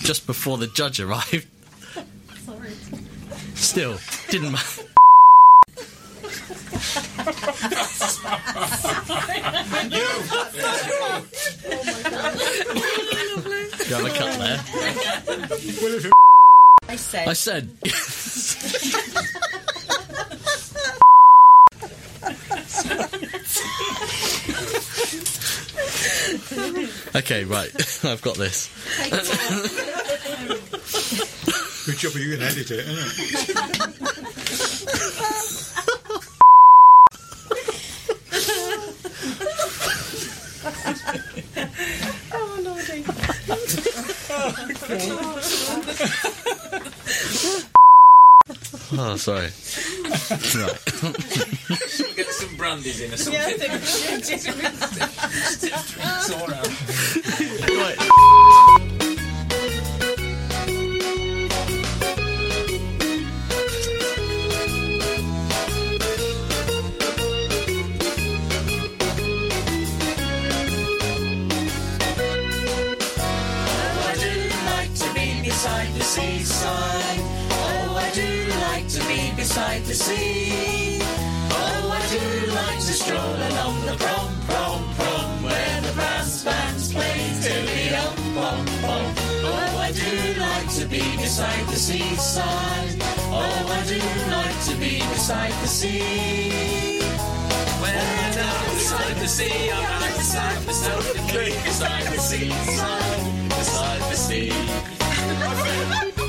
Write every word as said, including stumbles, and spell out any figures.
just before the judge arrived. Sorry. Still, didn't matter. You have a cut there. I said. I said. Okay, right. I've got this. Good job you can edit it, isn't it? Oh, Lordy. Oh, sorry. Right. Should get some brandies in or something. Yeah, I think we should. It's all right. Right. Beside the seaside, oh, I do like to be beside the sea. Oh, I do like to stroll along the prom, prom, prom, where the brass bands play tilly-um, pom, pom. Oh, I do like to be beside the seaside. Oh, I do like to be beside the sea. When I'm down beside the sea, I'm right beside the stone, beside the seaside, beside the sea.